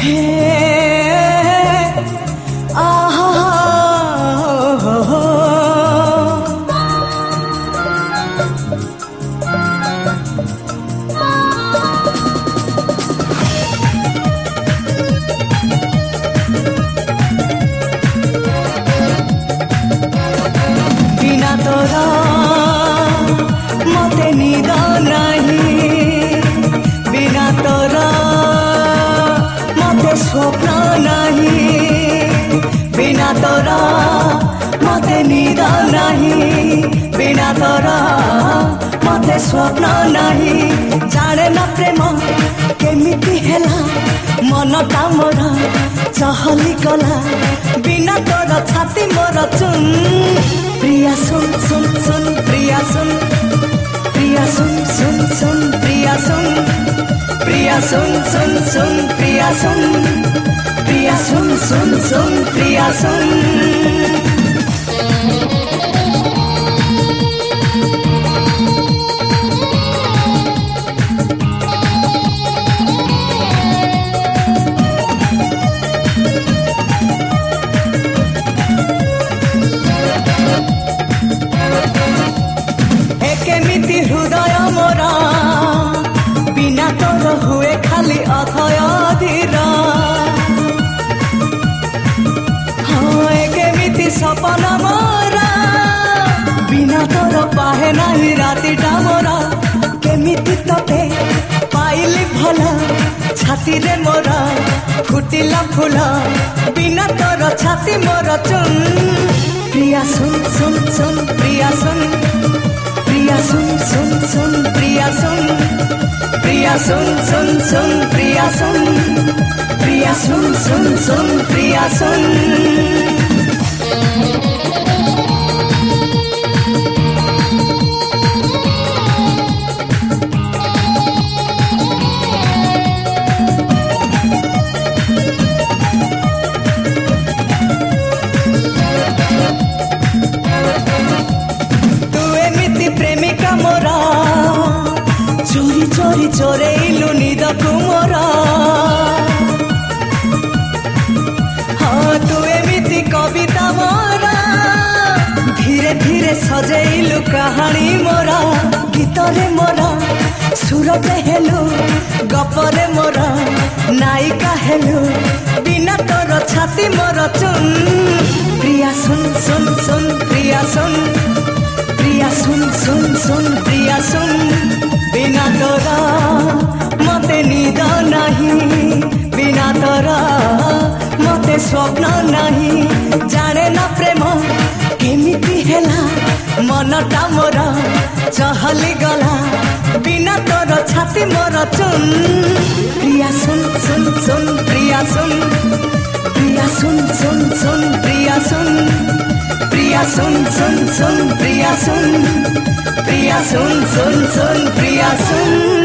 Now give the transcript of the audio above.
हे आहा बिना तोरा मते निद नहीं, बिना तोरा मते स्वप्न नहीं, बिना तोरा मते निद नहीं, बिना तोरा मते स्वप्न नहीं। जाने ना प्रेम केमिति हेला मनटा मोर चहली गला, बिना तोर छाती मोर चुन। प्रिया सुन सुन सुन प्रिया सुन, प्रिया सुन सुन सुन प्रिया सुन, प्रिया सुन सुन सुन प्रिया सुन, प्रिया सुन सुन सुन प्रिया सुन। केमिति हृदय मोरा बिना तोर हुए खाली अथय धीर। हाँ केमिति सपन मोरा बिना तोर पाहे नाही रातिटा मोरा। केमिति तते पाइली भल छाती रे मोरा फुटिला फूल, बिना तोर छाती मोर चुन। प्रिया सुन सुन सुन प्रिया सुन, प्रिया सुन सुन सुन प्रिया सुन, प्रिया सुन सुन सुन प्रिया सुन, प्रिया सुन सुन सुन प्रिया सुन। प्रेमिका मोरा चोरी चोरी चोरेइलु निदकु मोरा। हाँ तू एमिति कविता मोरा धीरे धीरे सजेइलु कहानी मोरा। गीतरे मोरा सुरते हेलु, गपरे मोरा नायिका हेलु, बिना तोर छाती मोर चुन। प्रिया सुन सुन सुन प्रिया सुन, प्रिया सुन सुन सुन प्रिया सुन। बिना तोरा मते निद नहीं, बिना तोरा मते स्वप्न नहीं। जाने ना प्रेम केमिति हेला मनटा मोर चहली गला, बिना तोर छाती मोर चुन। प्रिया सुन सुन सुन प्रिया सुन, प्रिया सुन सुन सुन प्रिया सुन, प्रिया सुन सुन सुन प्रिया सुन, प्रिया सुन सुन सुन प्रिया सुन।